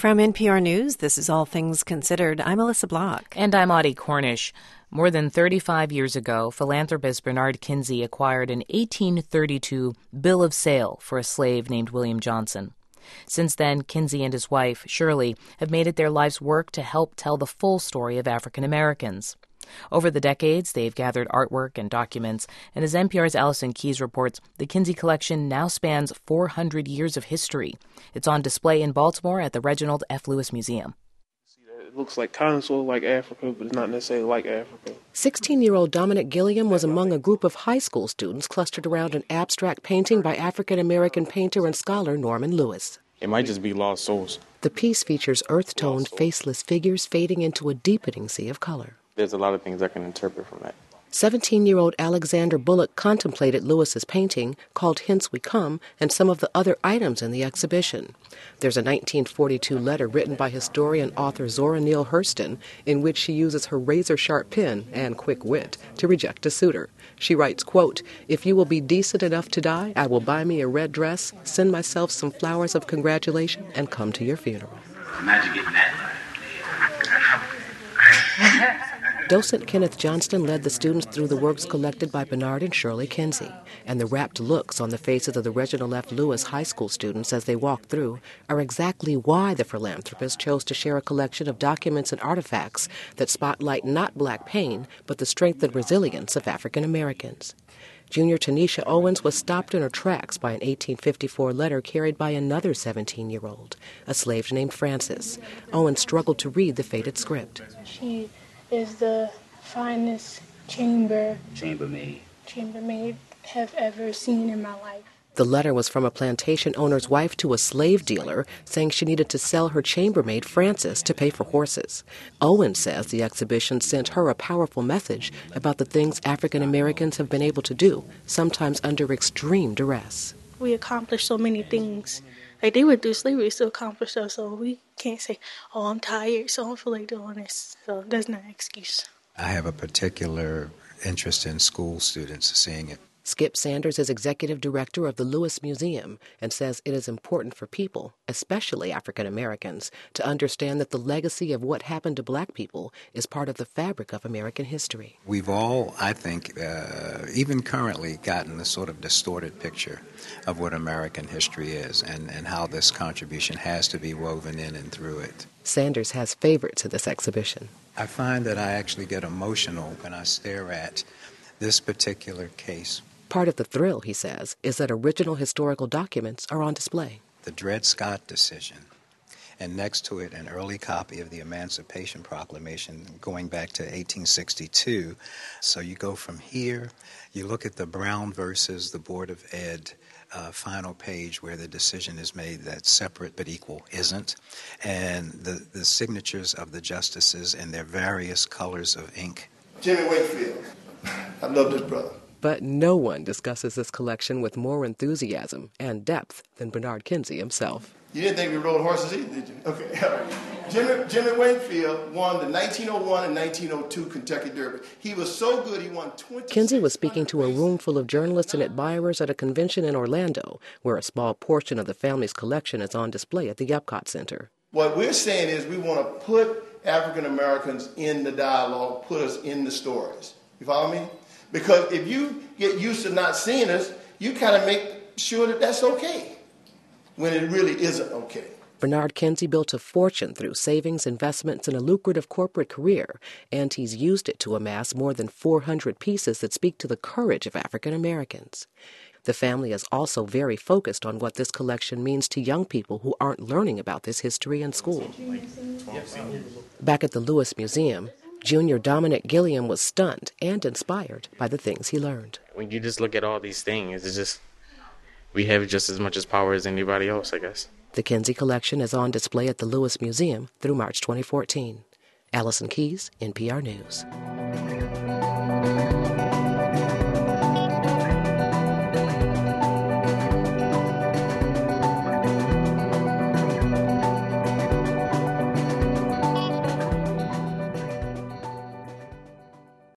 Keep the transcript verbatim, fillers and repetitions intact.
From N P R News, this is All Things Considered. I'm Alyssa Block. And I'm Audie Cornish. More than thirty-five years ago, philanthropist Bernard Kinsey acquired an eighteen thirty-two bill of sale for a slave named William Johnson. Since then, Kinsey and his wife, Shirley, have made it their life's work to help tell the full story of African Americans. Over the decades, they've gathered artwork and documents, and as N P R's Allison Keyes reports, the Kinsey collection now spans four hundred years of history. It's on display in Baltimore at the Reginald F. Lewis Museum. It looks like kind of sort of like Africa, but it's not necessarily like Africa. sixteen-year-old Dominic Gilliam was among a group of high school students clustered around an abstract painting by African-American painter and scholar Norman Lewis. It might just be lost souls. The piece features earth-toned, faceless figures fading into a deepening sea of color. There's a lot of things I can interpret from that. seventeen-year-old Alexander Bullock contemplated Lewis's painting, called Hence We Come, and some of the other items in the exhibition. There's a nineteen forty-two letter written by historian author Zora Neale Hurston in which she uses her razor-sharp pen and quick wit to reject a suitor. She writes, quote, "If you will be decent enough to die, I will buy me a red dress, send myself some flowers of congratulation, and come to your funeral." Imagine getting that letter. Docent Kenneth Johnston led the students through the works collected by Bernard and Shirley Kinsey, and the rapt looks on the faces of the Reginald F. Lewis high school students as they walked through are exactly why the philanthropist chose to share a collection of documents and artifacts that spotlight not black pain, but the strength and resilience of African Americans. Junior Tanisha Owens was stopped in her tracks by an eighteen fifty-four letter carried by another seventeen-year-old, a slave named Frances. Owens struggled to read the faded script. She is the finest chamber chambermaid chambermaid have ever seen in my life. The letter was from a plantation owner's wife to a slave dealer, saying she needed to sell her chambermaid, Frances, to pay for horses. Owen says the exhibition sent her a powerful message about the things African Americans have been able to do, sometimes under extreme duress. We accomplished so many things. Like, they went through slavery to accomplish us, so we can't say, oh, I'm tired, so I don't feel like doing this. So that's not an excuse. I have a particular interest in school students seeing it. Skip Sanders is executive director of the Lewis Museum and says it is important for people, especially African Americans, to understand that the legacy of what happened to black people is part of the fabric of American history. We've all, I think, uh, even currently gotten a sort of distorted picture of what American history is and, and how this contribution has to be woven in and through it. Sanders has favorites in this exhibition. I find that I actually get emotional when I stare at this particular case. Part of the thrill, he says, is that original historical documents are on display. The Dred Scott decision, and next to it an early copy of the Emancipation Proclamation going back to eighteen sixty-two. So you go from here, you look at the Brown versus the Board of Ed uh, final page where the decision is made that separate but equal isn't, and the, the signatures of the justices and their various colors of ink. Jimmy Wakefield, I love this brother. But no one discusses this collection with more enthusiasm and depth than Bernard Kinsey himself. You didn't think we rode horses either, did you? Okay, all right. Jimmy, Jimmy Wakefield won the nineteen oh one and nineteen oh two Kentucky Derby. He was so good, he won twenty. Kinsey was speaking to a room full of journalists and admirers at a convention in Orlando, where a small portion of the family's collection is on display at the Epcot Center. What we're saying is we want to put African Americans in the dialogue, put us in the stories. You follow me? Because if you get used to not seeing us, you kind of make sure that that's okay, when it really isn't okay. Bernard Kinsey built a fortune through savings, investments, and a lucrative corporate career, and he's used it to amass more than four hundred pieces that speak to the courage of African Americans. The family is also very focused on what this collection means to young people who aren't learning about this history in school. Back at the Lewis Museum, Junior Dominic Gilliam was stunned and inspired by the things he learned. When you just look at all these things, it's just, we have just as much as power as anybody else, I guess. The Kinsey collection is on display at the Lewis Museum through March twenty fourteen. Allison Keyes, N P R News.